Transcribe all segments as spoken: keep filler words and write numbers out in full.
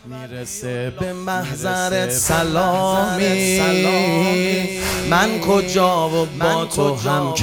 میرسه به محضرت سلامی، من کجا و با تو هم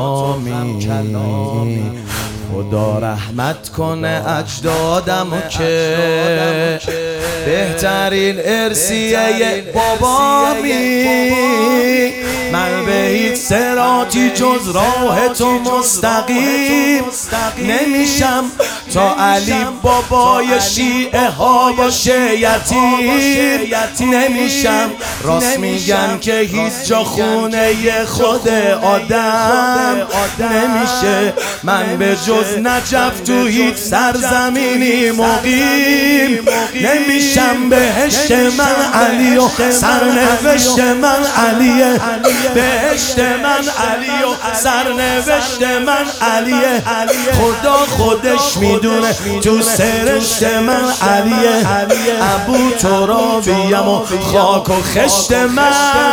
کلامی. خدا رحمت کنه اجدادمو که بهترین ارثیه بابامی. من به هیچ صراطی جز راه تو مستقیم نمیشم تا علی بابای شیعه ها باشه یتیم نمیشم. راست میگن که هیچ جا خونه خود آدم نمیشه. من به جز نجف تو هیچ سرزمینی مقیم نمیشم. بهشت من علی و سرنوشت من علیه، بهشت من علی و سرنوشت من علیه. خدا خودش میدونه تو سرشت من علیه. ابو ترابیم و خاک و خشت من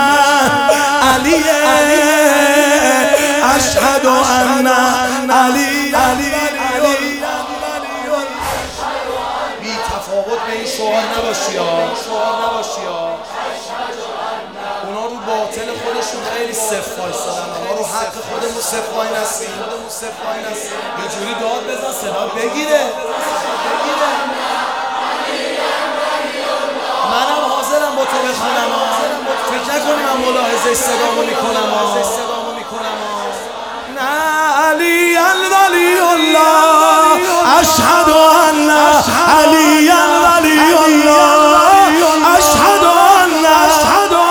علیه. اشهد ان علی علی بی تفاوت به این شعار نباشی ها، شعار نباشی ها. اونا رو باطل خودشون خیلی صف وایسادن، ما رو حق خودمون صف وای نستیم. یه جوری داد بزن صدا بگیره. منم حاضرم با تو بخونم ها، فکر نکنی من ملاحظه صدامو میکنم ها. نه علی الولی الله، اشهد ان علی الولی الله، اشهد ان اشهد ان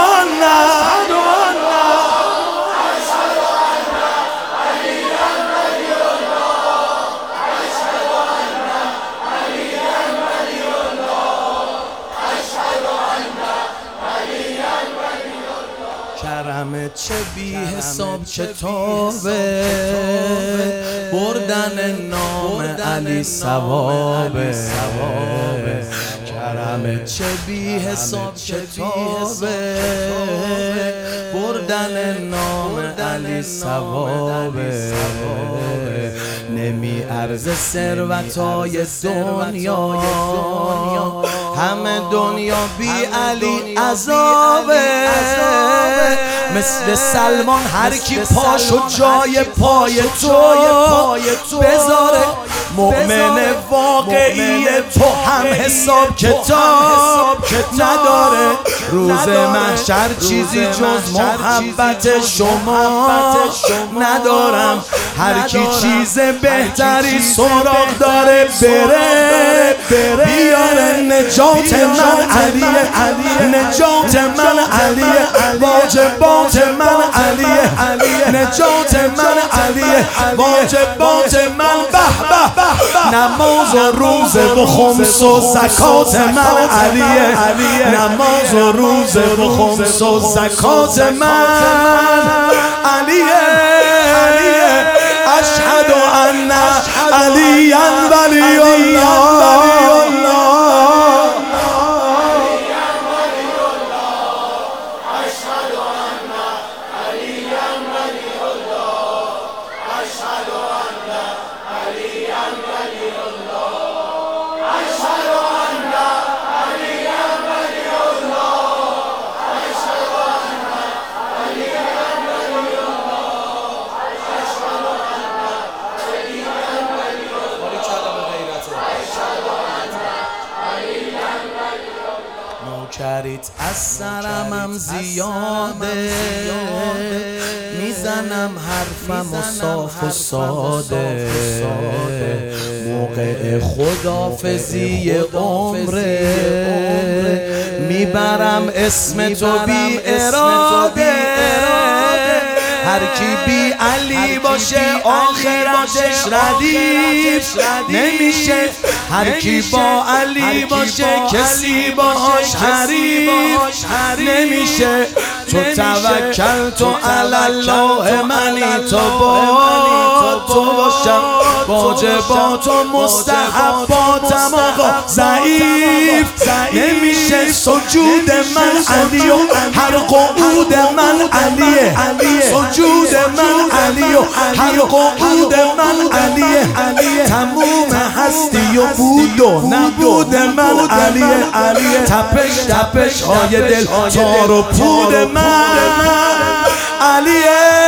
کرم چه بی حساب کتابه، بردن نام علی ثوابه. کرم چه بی حساب کتابه، بردن نام علی ثوابه. نمی ارز ثروتای دنیا، همه دنیا بی علی عذابه. مثل سلمان هر کی پاشو جای پای تو بذاره، مؤمن واقعی تو هم حساب کتاب نداره. روز محشر چیزی جز محبت شما ندارم. هر کی چیز بهتری سراغ داره بره بیاره. نجات من علیه، نجات من علیه، واجبات من علیه، نجات من علیه، واجبات من به به. نماز و روزه و خمس و زکات من علیه، نماز و روزه و خمس و زکات من علیه. اشهد ان علی ولی الله. نوکریت از سرمم زیاده، میزنم حرفم و صاف و ساده. موقع خدافزی عمره میبرم اسم تو بی اراده. هر کی بی علی باشه آخرتش ردیف نمیشه. هر کی با علی باشه کسی باهاش حریف نمیشه. تو توکل تو الله منی تو با تو باشم. واجبات و مستحباتم آقا ضعیف نمیشه. سجود من علی و هر قعود من علیه، سجود من علی و هر قعود من علیه، تموم هستی و بود و نبود من علیه، تپش تپش های دل تار و پود من علیه.